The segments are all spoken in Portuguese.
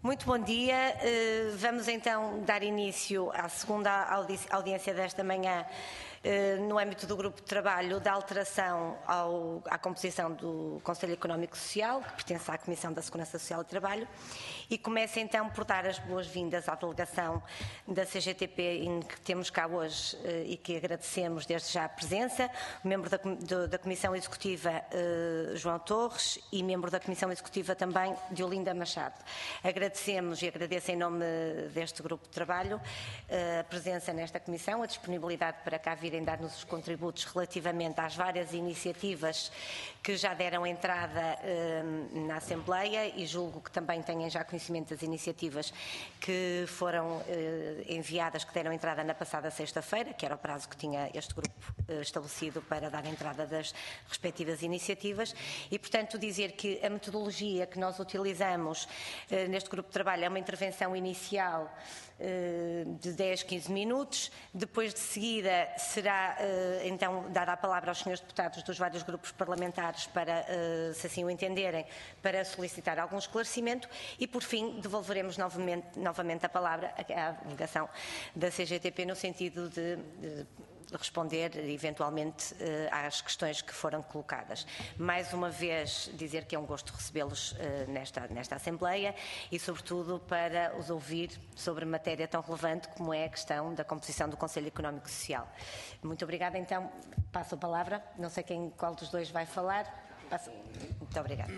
Muito bom dia. Vamos então dar início à segunda audiência desta manhã no âmbito do grupo de trabalho da alteração à composição do Conselho Económico e Social, que pertence à Comissão da Segurança Social e Trabalho, e começo então por dar as boas-vindas à delegação da CGTP que temos cá hoje e que agradecemos desde já a presença, o membro da Comissão Executiva João Torres e membro da Comissão Executiva também Diolinda Machado. Agradecemos e agradeço em nome deste grupo de trabalho a presença nesta comissão, a disponibilidade para cá virem dar-nos os contributos relativamente às várias iniciativas que já deram entrada na Assembleia e julgo que também tenham já conhecimento das iniciativas que foram enviadas, que deram entrada na passada sexta-feira, que era o prazo que tinha este grupo estabelecido para dar entrada das respectivas iniciativas e, portanto, dizer que a metodologia que nós utilizamos neste grupo de trabalho é uma intervenção inicial de 10, 15 minutos, depois de seguida será então dada a palavra aos senhores deputados dos vários grupos parlamentares para, se assim o entenderem, para solicitar algum esclarecimento e por fim devolveremos novamente a palavra à delegação da CGTP no sentido de responder eventualmente às questões que foram colocadas. Mais uma vez dizer que é um gosto recebê-los nesta Assembleia e sobretudo para os ouvir sobre matéria tão relevante como é a questão da composição do Conselho Económico e Social. Muito obrigada, então passo a palavra, não sei qual dos dois vai falar. Muito obrigada.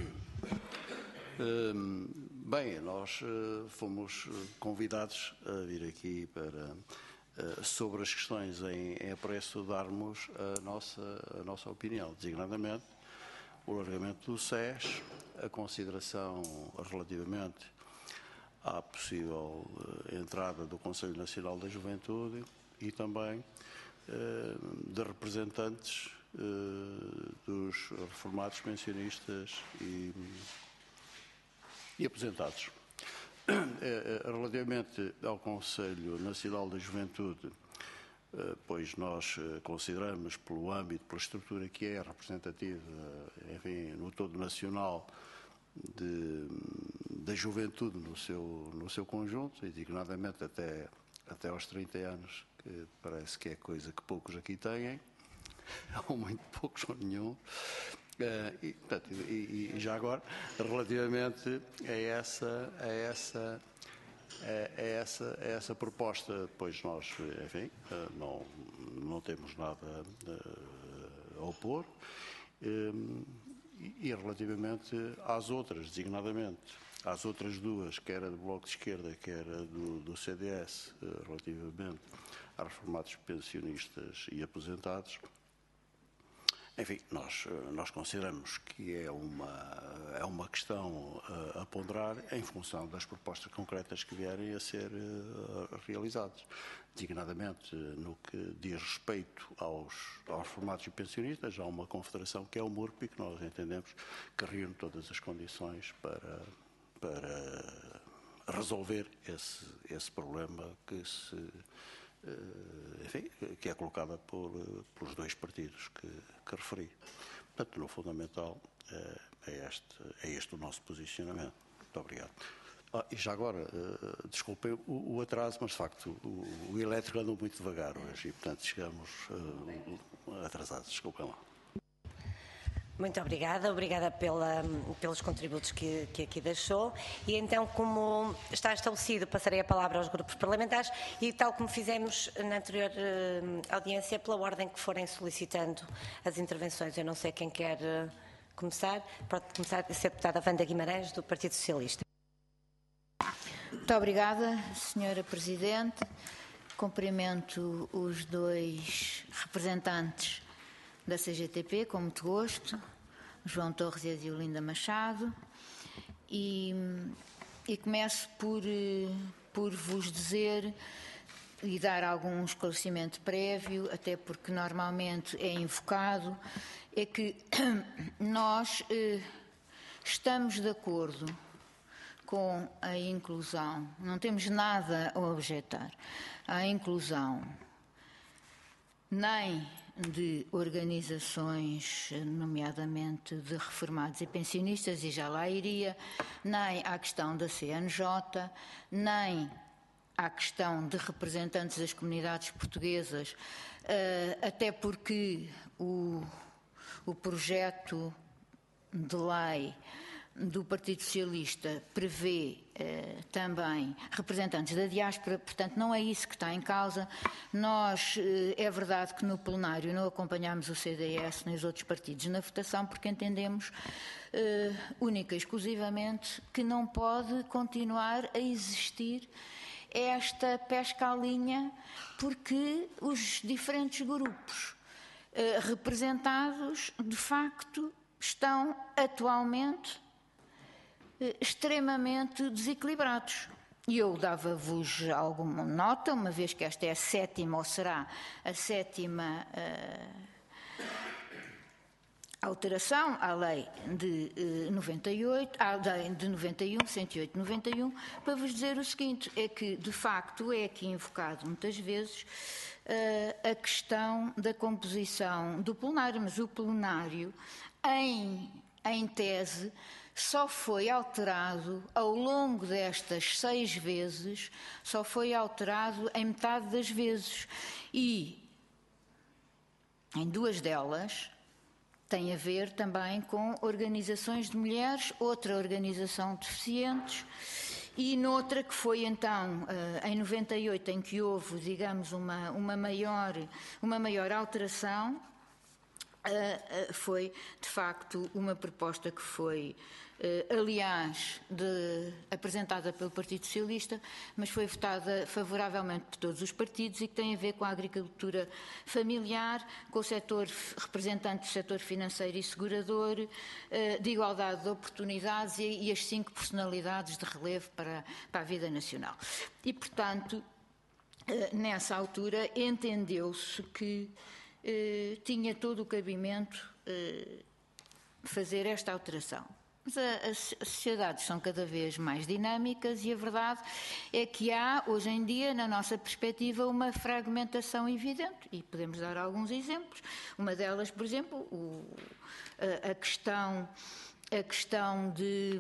Bem, nós fomos convidados a vir aqui para sobre as questões em apreço darmos a nossa opinião, designadamente o alargamento do SES, a consideração relativamente à possível entrada do Conselho Nacional da Juventude e também de representantes dos reformados, pensionistas e aposentados. Relativamente ao Conselho Nacional da Juventude, pois nós consideramos, pelo âmbito, pela estrutura que é representativa, enfim, no todo nacional, da juventude no seu conjunto, e designadamente até aos 30 anos, que parece que é coisa que poucos aqui têm, ou muito poucos ou nenhum. E já agora, relativamente a essa proposta, pois nós, enfim, não temos nada a opor. E relativamente às outras, designadamente, às outras duas, que era do Bloco de Esquerda, que era do CDS, relativamente a reformados, pensionistas e aposentados, enfim, nós consideramos que é uma questão a ponderar em função das propostas concretas que vierem a ser realizadas, designadamente no que diz respeito aos reformados e pensionistas. Há uma confederação que é o MURP e que nós entendemos que reúne todas as condições para resolver esse problema que é colocada pelos dois partidos que referi. Portanto, no fundamental, é este o nosso posicionamento. Muito obrigado. E já agora, desculpem o atraso, mas de facto o elétrico andou muito devagar hoje e, portanto, chegamos atrasados. Desculpem lá. Muito obrigada, pelos contributos que aqui deixou e então, como está estabelecido, passarei a palavra aos grupos parlamentares e tal como fizemos na anterior audiência, pela ordem que forem solicitando as intervenções. Eu não sei quem quer começar. Pode começar a ser a deputada Wanda Guimarães, do Partido Socialista. Muito obrigada, Senhora Presidente. Cumprimento os dois representantes da CGTP, com muito gosto, João Torres e a Diolinda Machado, e começo por vos dizer e dar algum esclarecimento prévio, até porque normalmente é invocado, é que nós estamos de acordo com a inclusão, não temos nada a objetar à inclusão nem de organizações, nomeadamente de reformados e pensionistas, e já lá iria, nem à questão da CNJ, nem à questão de representantes das comunidades portuguesas, até porque o projeto de lei do Partido Socialista prevê também representantes da diáspora, portanto não é isso que está em causa. Nós, é verdade que no plenário não acompanhámos o CDS nem os outros partidos na votação, porque entendemos única e exclusivamente que não pode continuar a existir esta pesca à linha, porque os diferentes grupos representados, de facto, estão atualmente extremamente desequilibrados. E eu dava-vos alguma nota, uma vez que esta é a sétima, ou será a sétima alteração à lei de 98, à lei de 91, 108, 91, para vos dizer o seguinte, é que, de facto, é aqui invocado muitas vezes a questão da composição do plenário, mas o plenário, em tese, só foi alterado ao longo destas 6 vezes, só foi alterado em metade das vezes. E em 2 delas tem a ver também com organizações de mulheres, outra organização de deficientes, e noutra que foi então em 98, em que houve, digamos, uma maior alteração, foi de facto uma proposta que foi, aliás, apresentada pelo Partido Socialista, mas foi votada favoravelmente por todos os partidos e que tem a ver com a agricultura familiar, com o setor representante do setor financeiro e segurador, de igualdade de oportunidades e as 5 personalidades de relevo para a vida nacional. E, portanto, nessa altura entendeu-se que tinha todo o cabimento fazer esta alteração. Mas as sociedades são cada vez mais dinâmicas e a verdade é que há, hoje em dia, na nossa perspectiva, uma fragmentação evidente. E podemos dar alguns exemplos. Uma delas, por exemplo, a questão de...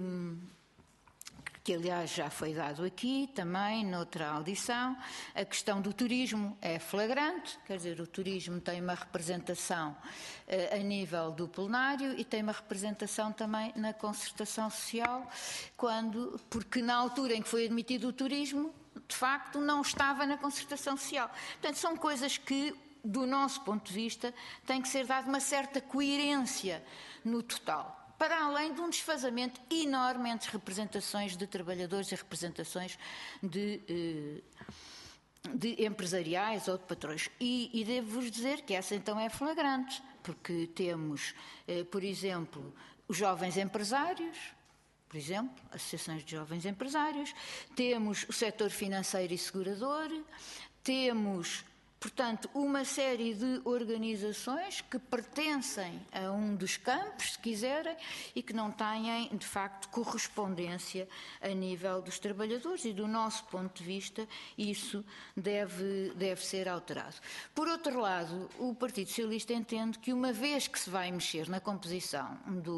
que aliás já foi dado aqui também, noutra audição, a questão do turismo é flagrante, quer dizer, o turismo tem uma representação a nível do plenário e tem uma representação também na concertação social, porque na altura em que foi admitido o turismo, de facto, não estava na concertação social. Portanto, são coisas que, do nosso ponto de vista, tem que ser dada uma certa coerência no total, para além de um desfazamento enorme entre representações de trabalhadores e representações de empresariais ou de patrões. E devo-vos dizer que essa então é flagrante, porque temos, por exemplo, os jovens empresários, por exemplo, associações de jovens empresários, temos o setor financeiro e segurador, temos, portanto, uma série de organizações que pertencem a um dos campos, se quiserem, e que não têm, de facto, correspondência a nível dos trabalhadores e, do nosso ponto de vista, isso deve ser alterado. Por outro lado, o Partido Socialista entende que, uma vez que se vai mexer na composição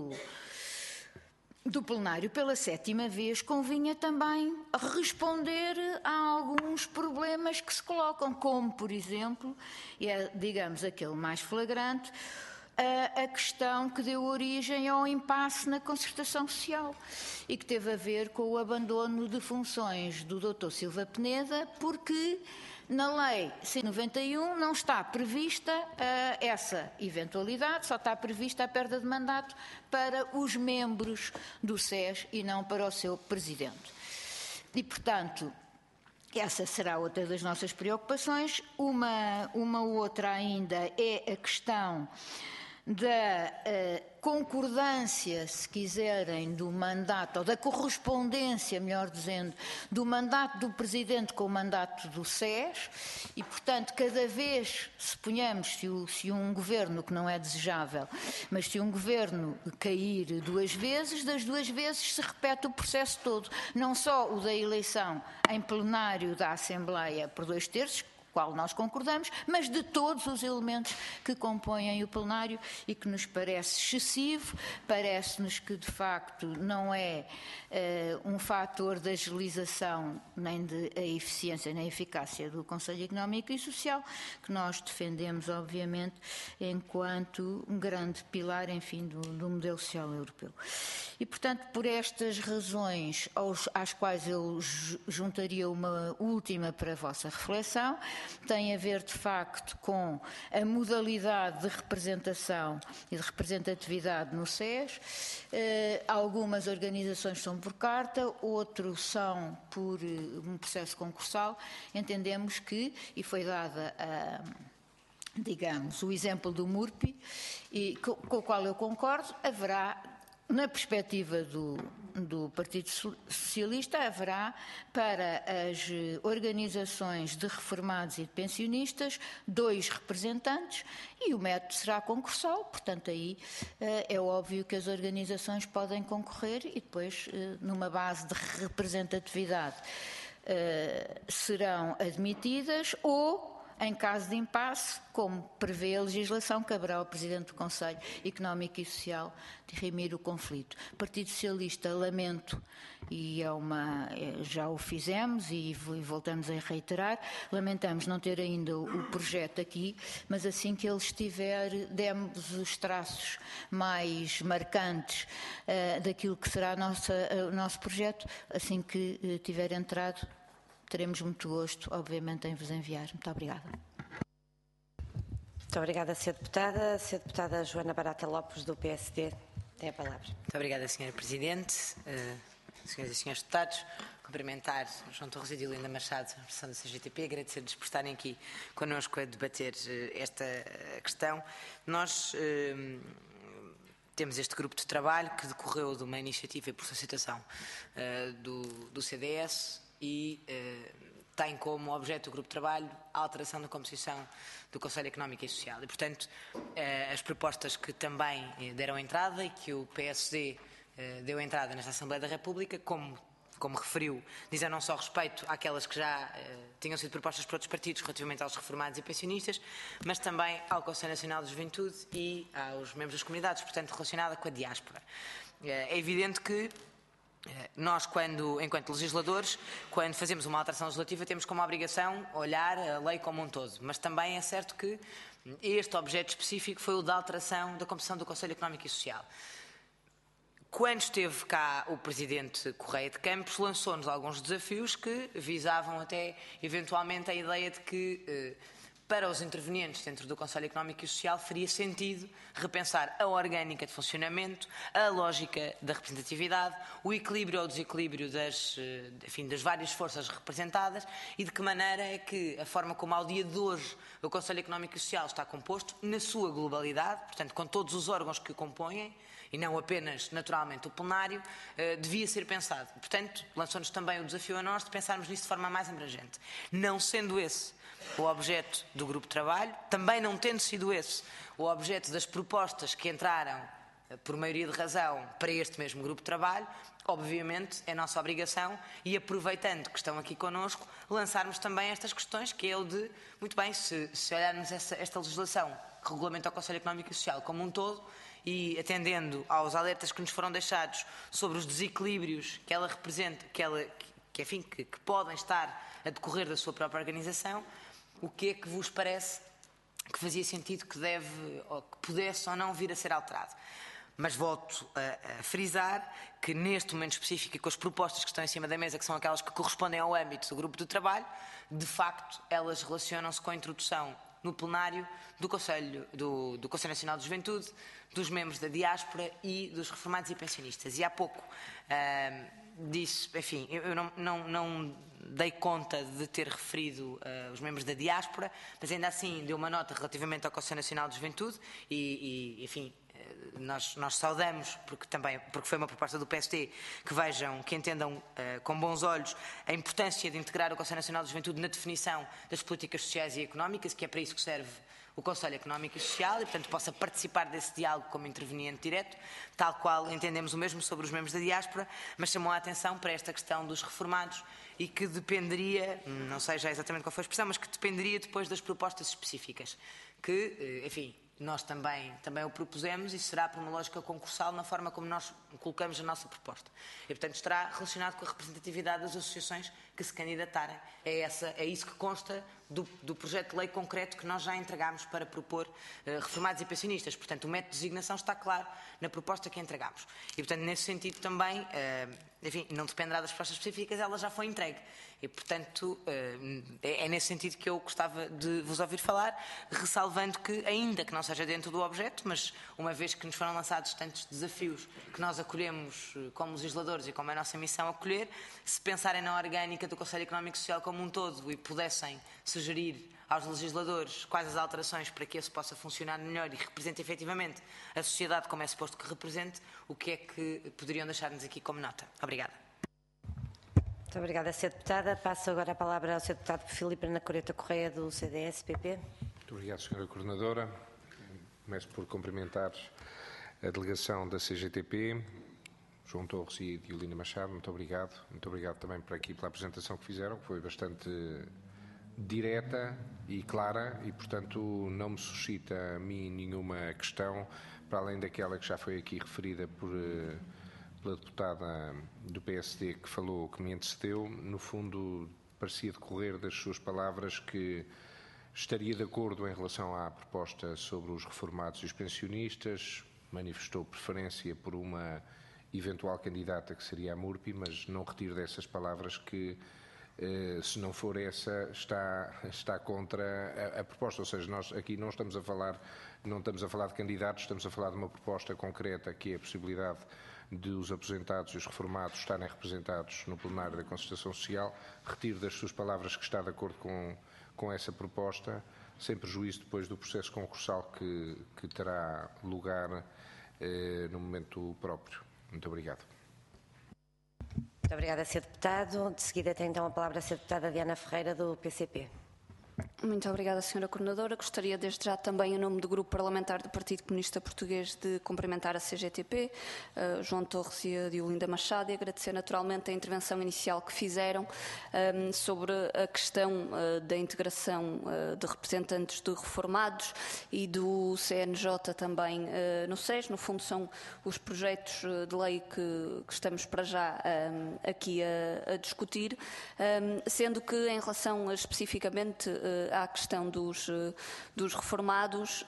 do plenário pela 7ª vez, convinha também responder a alguns problemas que se colocam, como, por exemplo, digamos, aquele mais flagrante, a questão que deu origem ao impasse na concertação social e que teve a ver com o abandono de funções do Dr. Silva Peneda, porque na Lei 191 não está prevista essa eventualidade, só está prevista a perda de mandato para os membros do SES e não para o seu presidente. E, portanto, essa será outra das nossas preocupações. Uma outra ainda é a questão da concordância, se quiserem, do mandato, ou da correspondência, melhor dizendo, do mandato do Presidente com o mandato do SES e, portanto, cada vez, suponhamos, se um governo, que não é desejável, mas se um governo cair 2 vezes, das 2 vezes se repete o processo todo, não só o da eleição em plenário da Assembleia por 2/3, qual nós concordamos, mas de todos os elementos que compõem o plenário e que nos parece excessivo, parece-nos que de facto não é um fator de agilização nem de a eficiência nem a eficácia do Conselho Económico e Social, que nós defendemos obviamente enquanto um grande pilar, enfim, do modelo social europeu. E, portanto, por estas razões às quais eu juntaria uma última para a vossa reflexão, tem a ver, de facto, com a modalidade de representação e de representatividade no SES. Algumas organizações são por carta, outros são por um processo concursal. Entendemos que, e foi dada digamos, o exemplo do MURPI, com o qual eu concordo, haverá, na perspectiva do Partido Socialista, haverá para as organizações de reformados e de pensionistas 2 representantes e o método será concursal, portanto aí é óbvio que as organizações podem concorrer e depois, numa base de representatividade, serão admitidas ou, em caso de impasse, como prevê a legislação, caberá ao Presidente do Conselho Económico e Social dirimir o conflito. Partido Socialista, lamento, e já o fizemos e voltamos a reiterar, lamentamos não ter ainda o projeto aqui, mas assim que ele estiver, demos os traços mais marcantes daquilo que será o nosso projeto, assim que tiver entrado. Teremos muito gosto, obviamente, em vos enviar. Muito obrigada. Muito obrigada, Sra. Deputada. A Sra. Deputada Joana Barata Lopes, do PSD, tem a palavra. Muito obrigada, Sra. Presidente. Senhoras e senhores deputados, cumprimentar João Torres e Linda Machado, a representação da CGTP, agradecer-lhes por estarem aqui connosco a debater esta questão. Nós temos este grupo de trabalho que decorreu de uma iniciativa por solicitação do CDS, e tem como objeto o grupo de trabalho a alteração da composição do Conselho Económico e Social. E, portanto, as propostas que também deram entrada e que o PSD deu entrada nesta Assembleia da República, como referiu, dizem não só respeito àquelas que já tinham sido propostas por outros partidos relativamente aos reformados e pensionistas, mas também ao Conselho Nacional de Juventude e aos membros das comunidades, portanto, relacionada com a diáspora. É evidente que nós, enquanto legisladores, quando fazemos uma alteração legislativa, temos como obrigação olhar a lei como um todo. Mas também é certo que este objeto específico foi o da alteração da composição do Conselho Económico e Social. Quando esteve cá o Presidente Correia de Campos, lançou-nos alguns desafios que visavam até, eventualmente, a ideia de que para os intervenientes dentro do Conselho Económico e Social faria sentido repensar a orgânica de funcionamento, a lógica da representatividade, o equilíbrio ou desequilíbrio das várias forças representadas e de que maneira é que a forma como ao dia de hoje o Conselho Económico e Social está composto, na sua globalidade, portanto com todos os órgãos que o compõem, e não apenas, naturalmente, o plenário, devia ser pensado. Portanto, lançou-nos também o desafio a nós de pensarmos nisso de forma mais abrangente. Não sendo esse o objeto do grupo de trabalho, também não tendo sido esse o objeto das propostas que entraram por maioria de razão para este mesmo grupo de trabalho, obviamente é nossa obrigação, e aproveitando que estão aqui connosco, lançarmos também estas questões, que é o de, muito bem, se olharmos esta legislação que regulamenta o Conselho Económico e Social como um todo, e atendendo aos alertas que nos foram deixados sobre os desequilíbrios que ela representa, que podem estar a decorrer da sua própria organização, o que é que vos parece que fazia sentido que deve, ou que pudesse ou não vir a ser alterado? Mas volto a frisar que neste momento específico e com as propostas que estão em cima da mesa, que são aquelas que correspondem ao âmbito do grupo de trabalho, de facto elas relacionam-se com a introdução no plenário do Conselho Nacional de Juventude, dos membros da diáspora e dos reformados e pensionistas. E há pouco disse, enfim, eu não dei conta de ter referido os membros da diáspora, mas ainda assim deu uma nota relativamente ao Conselho Nacional de Juventude e enfim, nós saudamos, porque foi uma proposta do PSD, que entendam com bons olhos a importância de integrar o Conselho Nacional de Juventude na definição das políticas sociais e económicas, que é para isso que serve o Conselho Económico e Social e, portanto, possa participar desse diálogo como interveniente direto, tal qual entendemos o mesmo sobre os membros da diáspora, mas chamou a atenção para esta questão dos reformados e que dependeria, não sei já exatamente qual foi a expressão, mas que dependeria depois das propostas específicas, que, enfim, nós também o propusemos e será por uma lógica concursal na forma como nós colocamos a nossa proposta. E, portanto, estará relacionado com a representatividade das associações que se candidatarem. É isso que consta do projeto de lei concreto que nós já entregámos para propor reformados e pensionistas. Portanto, o método de designação está claro na proposta que entregamos. E, portanto, nesse sentido também, enfim, não dependerá das propostas específicas, ela já foi entregue. E, portanto, é nesse sentido que eu gostava de vos ouvir falar, ressalvando que, ainda que não seja dentro do objeto, mas uma vez que nos foram lançados tantos desafios que nós acolhemos como legisladores e como é a nossa missão acolher, se pensarem na orgânica do Conselho Económico e Social como um todo e pudessem sugerir aos legisladores quais as alterações para que isso possa funcionar melhor e represente efetivamente a sociedade como é suposto que represente, o que é que poderiam deixar-nos aqui como nota? Obrigada. Muito obrigada, Sra. Deputada. Passo agora a palavra ao Sr. Deputado Filipe Ana Coreta Correia, do CDS-PP. Muito obrigado, Sra. Coordenadora. Começo por cumprimentar a delegação da CGTP, João Torres e Diolinda Machado. Muito obrigado. Muito obrigado também por aqui pela apresentação que fizeram, que foi bastante direta e clara e, portanto, não me suscita a mim nenhuma questão, para além daquela que já foi aqui referida pela deputada do PSD que falou, que me antecedeu. No fundo, parecia decorrer das suas palavras que estaria de acordo em relação à proposta sobre os reformados e os pensionistas, manifestou preferência por uma eventual candidata que seria a MURPI, mas não retiro dessas palavras que, se não for essa, está contra a proposta. Ou seja, nós aqui não estamos a falar de candidatos, estamos a falar de uma proposta concreta, que é a possibilidade de os aposentados e os reformados estarem representados no plenário da Concertação Social. Retiro das suas palavras que está de acordo com essa proposta, sem prejuízo depois do processo concursal que terá lugar no momento próprio. Muito obrigado. Muito obrigada, Sr. Deputado. De seguida tem então a palavra a Sra. Deputada Diana Ferreira, do PCP. Muito obrigada, Sra. Coordenadora. Gostaria desde já também, em nome do Grupo Parlamentar do Partido Comunista Português, de cumprimentar a CGTP, João Torres e a Diolinda Machado, e agradecer naturalmente a intervenção inicial que fizeram sobre a questão da integração de representantes de reformados e do CNJ também no SES. No fundo, são os projetos de lei que estamos para já aqui a discutir, sendo que, em relação especificamente à questão dos reformados,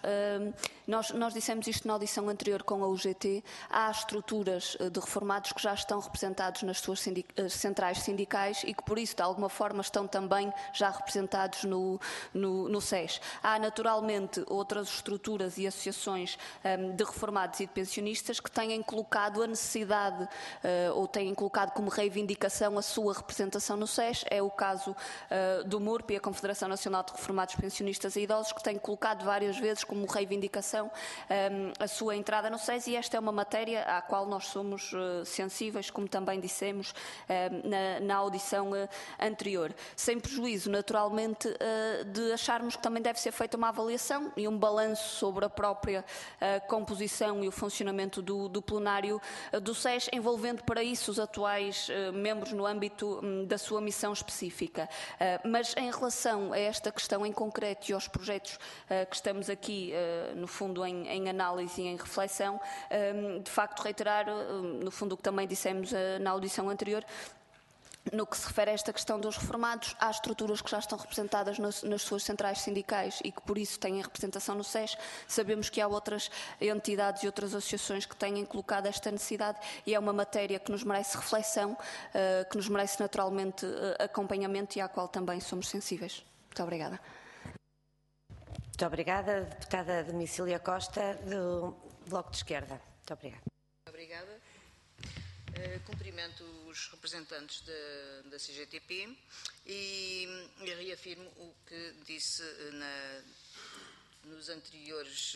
nós dissemos isto na audição anterior com a UGT. Há estruturas de reformados que já estão representados nas suas centrais sindicais e que, por isso, de alguma forma, estão também já representados no SES. Há, naturalmente, outras estruturas e associações de reformados e de pensionistas que têm colocado a necessidade ou têm colocado como reivindicação a sua representação no SES. É o caso do MURP e a Confederação Nacional de Reformados, Pensionistas e Idosos, que têm colocado várias vezes como reivindicação a sua entrada no SES, e esta é uma matéria à qual nós somos sensíveis, como também dissemos na audição anterior. Sem prejuízo, naturalmente, de acharmos que também deve ser feita uma avaliação e um balanço sobre a própria composição e o funcionamento do plenário do SES, envolvendo para isso os atuais membros no âmbito da sua missão específica. Mas em relação a esta questão em concreto e aos projetos que estamos aqui, no fundo, em análise e em reflexão, de facto reiterar, no fundo, o que também dissemos na audição anterior. No que se refere a esta questão dos reformados, há estruturas que já estão representadas nas suas centrais sindicais e que, por isso, têm representação no SES. Sabemos que há outras entidades e outras associações que têm colocado esta necessidade, e é uma matéria que nos merece reflexão, que nos merece, naturalmente, acompanhamento, e à qual também somos sensíveis. Muito obrigada. Muito obrigada. Deputada Domicília Costa, do Bloco de Esquerda. Muito obrigada. Obrigada. Cumprimento os representantes da CGTP e reafirmo o que disse nos anteriores,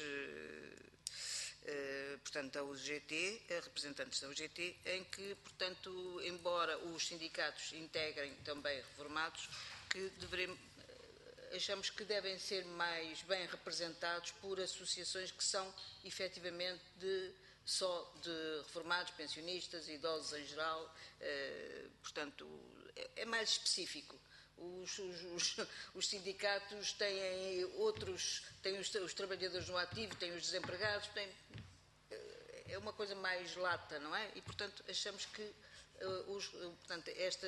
portanto, da UGT, representantes da UGT, em que, portanto, embora os sindicatos integrem também reformados, que achamos que devem ser mais bem representados por associações que são efetivamente só de reformados, pensionistas, idosos em geral, portanto, é mais específico. Os sindicatos têm outros, têm os trabalhadores no ativo, têm os desempregados, é uma coisa mais lata, não é? E, portanto, achamos que portanto,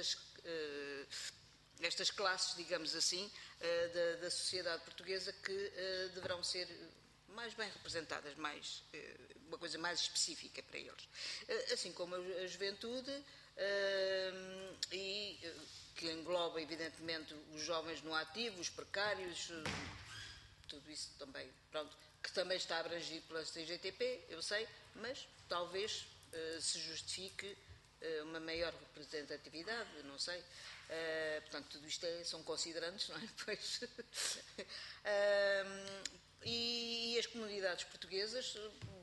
estas classes, digamos assim, da sociedade portuguesa que deverão ser mais bem representadas, uma coisa mais específica para eles. Assim como a juventude, e que engloba, evidentemente, os jovens no ativo, os precários, tudo isso também, pronto, que também está abrangido pela CGTP, eu sei, mas talvez se justifique uma maior representatividade, não sei. Portanto, tudo isto são considerantes, não é? Pois. E as comunidades portuguesas,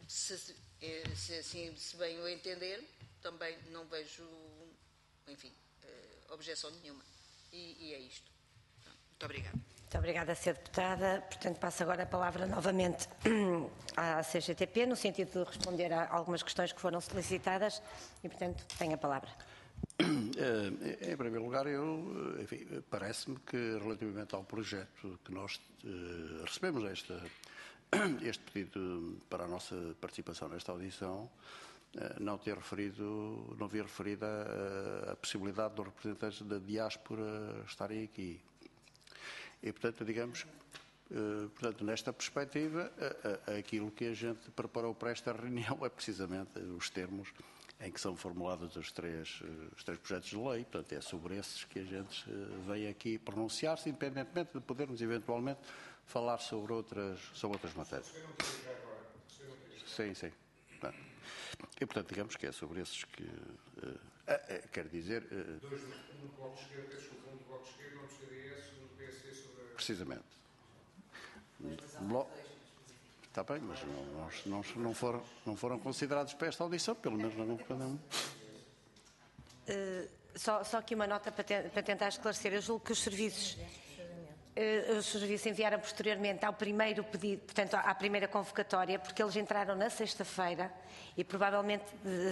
se bem o entender, também não vejo, enfim, objeção nenhuma. E é isto. Muito obrigada. Muito obrigada, Sra. Deputada. Portanto, passo agora a palavra novamente à CGTP, no sentido de responder a algumas questões que foram solicitadas e, portanto, tem a palavra. Em primeiro lugar, parece-me que relativamente ao projeto que nós recebemos este pedido para a nossa participação nesta audição, não vi referida a possibilidade dos representantes da diáspora estarem aqui. E, portanto, digamos, nesta perspectiva, aquilo que a gente preparou para esta reunião é precisamente os termos em que são formulados os três projetos de lei. Portanto, é sobre esses que a gente vem aqui pronunciar-se, independentemente de podermos, eventualmente, falar sobre outras matérias. Sim. E, portanto, digamos que é sobre esses que... quer dizer... Dois no Bloco de Esquerda, um do Bloco de Esquerda, um do CDS, um do PSD sobre... Precisamente. Está bem, mas não foram considerados para esta audição, pelo menos não cada um. Só aqui uma nota para tentar esclarecer. Eu julgo que os serviços enviaram posteriormente ao primeiro pedido, portanto, à primeira convocatória, porque eles entraram na sexta-feira e provavelmente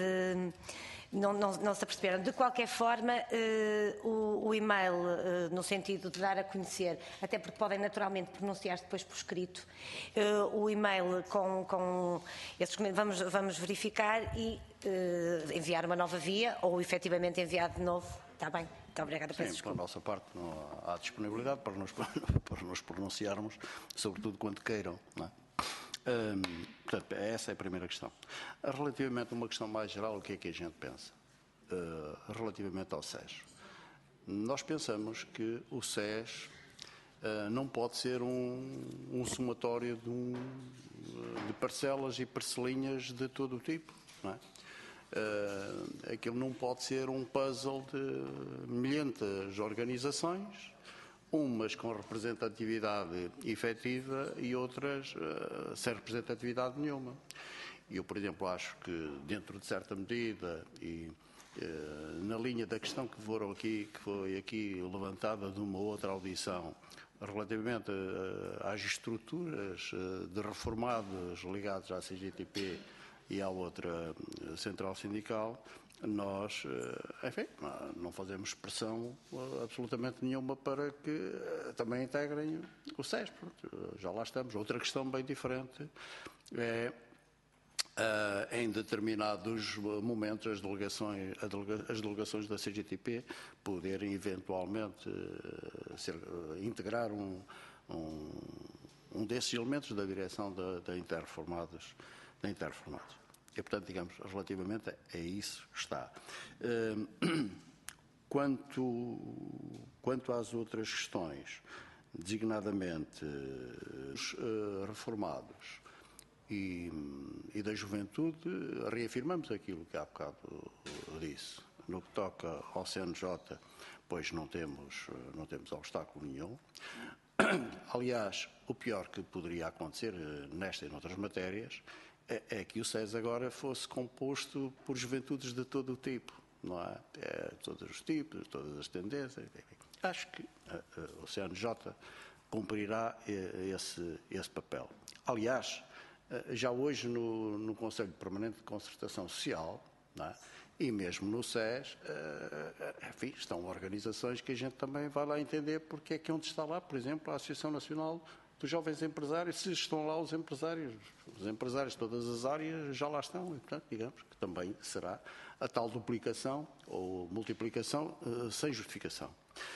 não se aperceberam. De qualquer forma, o e-mail, no sentido de dar a conhecer, até porque podem naturalmente pronunciar-se depois por escrito, o e-mail com esses documentos, vamos verificar e enviar uma nova via ou efetivamente enviar de novo. Está bem? Muito obrigada. Sim, pela nossa parte não há disponibilidade para nos pronunciarmos, sobretudo quando queiram, não é? Portanto, essa é a primeira questão. Relativamente a uma questão mais geral, o que é que a gente pensa? Relativamente ao SES. Nós pensamos que o SES não pode ser um somatório de parcelas e parcelinhas de todo o tipo, não é? Aquilo não pode ser um puzzle de milhentas organizações, umas com representatividade efetiva e outras sem representatividade nenhuma. Eu, por exemplo, acho que dentro de certa medida e na linha da questão que foi aqui levantada de uma outra audição relativamente às estruturas de reformados ligados à CGTP e à outra central sindical, nós, enfim, não fazemos pressão absolutamente nenhuma para que também integrem o SES. Já lá estamos. Outra questão bem diferente é, em determinados momentos, as delegações da CGTP poderem eventualmente integrar um desses elementos da direção da Interreformados. E, portanto, digamos, relativamente a isso está. Quanto às outras questões, designadamente os reformados e da juventude, reafirmamos aquilo que há bocado disse. No que toca ao CNJ, pois não temos obstáculo nenhum. Aliás, o pior que poderia acontecer nesta e noutras matérias é que o SES agora fosse composto por juventudes de todo o tipo, não é? Todos os tipos, todas as tendências. Acho que o CNJ cumprirá esse papel. Aliás, já hoje no Conselho Permanente de Concertação Social, não é? E mesmo no SES, enfim, estão organizações que a gente também vai lá entender porque é que onde está lá, por exemplo, a Associação Nacional dos Jovens Empresários, se estão lá os empresários de todas as áreas já lá estão, e portanto, digamos que também será a tal duplicação ou multiplicação sem justificação.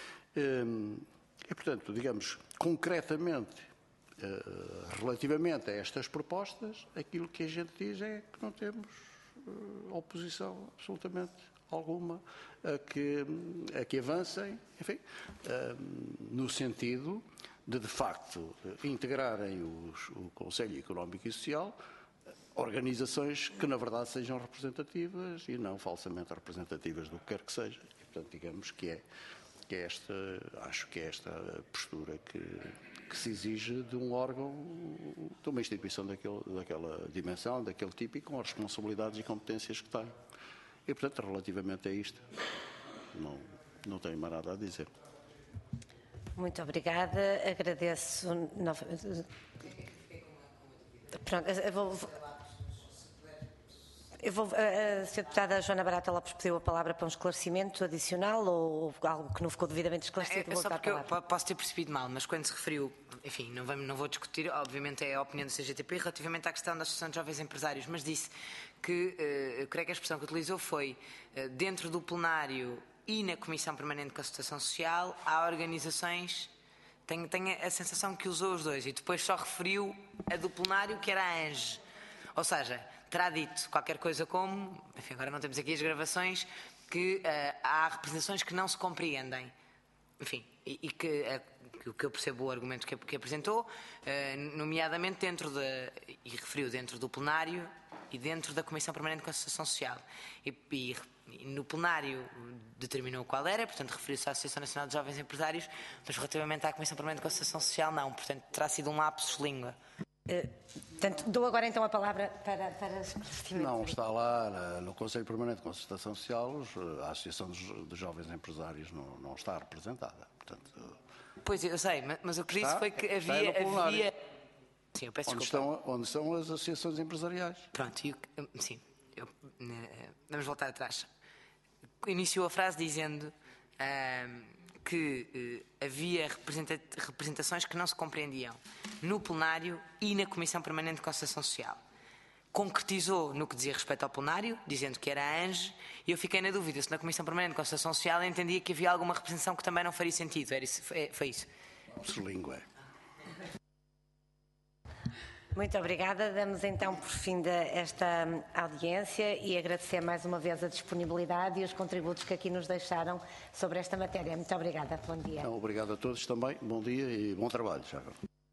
E portanto, digamos, concretamente, relativamente a estas propostas, aquilo que a gente diz é que não temos oposição absolutamente alguma a que avancem, enfim, no sentido de facto, integrarem o Conselho Económico e Social organizações que, na verdade, sejam representativas e não falsamente representativas do que quer que seja. E, portanto, digamos que acho que é esta a postura que se exige de um órgão, de uma instituição daquela dimensão, daquele tipo e com as responsabilidades e competências que tem. E, portanto, relativamente a isto, não tenho mais nada a dizer. Muito obrigada. Agradeço. Pronto, a Sra. Deputada Joana Barata Lopes pediu a palavra para um esclarecimento adicional ou algo que não ficou devidamente esclarecido? É só porque eu posso ter percebido mal, mas quando se referiu, enfim, não vou discutir, obviamente é a opinião do CGTP relativamente à questão da Associação de Jovens Empresários, mas disse que, eu creio que a expressão que utilizou foi dentro do plenário e na Comissão Permanente de Concertação Social há organizações, tenho a sensação que usou os dois e depois só referiu a do plenário que era a ANGE, ou seja, terá dito qualquer coisa como, enfim, agora não temos aqui as gravações, que há representações que não se compreendem, enfim, e que eu percebo o argumento que apresentou, nomeadamente e referiu dentro do plenário e dentro da Comissão Permanente de Concertação Social. E no plenário determinou qual era, portanto referiu-se à Associação Nacional de Jovens Empresários, mas relativamente à Comissão Permanente de Concertação Social não, portanto terá sido um lapsus língua. Portanto, dou agora então a palavra para esclarecimento. Não está lá no Conselho Permanente de Concertação Social, a Associação dos Jovens Empresários não está representada. Portanto, pois eu sei, mas o que disse foi que havia... Sim, eu peço desculpa. Onde estão as associações empresariais? Pronto, sim, vamos voltar atrás. Iniciou a frase dizendo que havia representações que não se compreendiam no plenário e na Comissão Permanente de Concertação Social. Concretizou no que dizia respeito ao plenário, dizendo que era a ANGE, e eu fiquei na dúvida se na Comissão Permanente de Concertação Social entendia que havia alguma representação que também não faria sentido. Foi isso. Língua. Muito obrigada. Damos então por fim esta audiência e agradecer mais uma vez a disponibilidade e os contributos que aqui nos deixaram sobre esta matéria. Muito obrigada. Bom dia. Obrigado a todos também. Bom dia e bom trabalho. Já.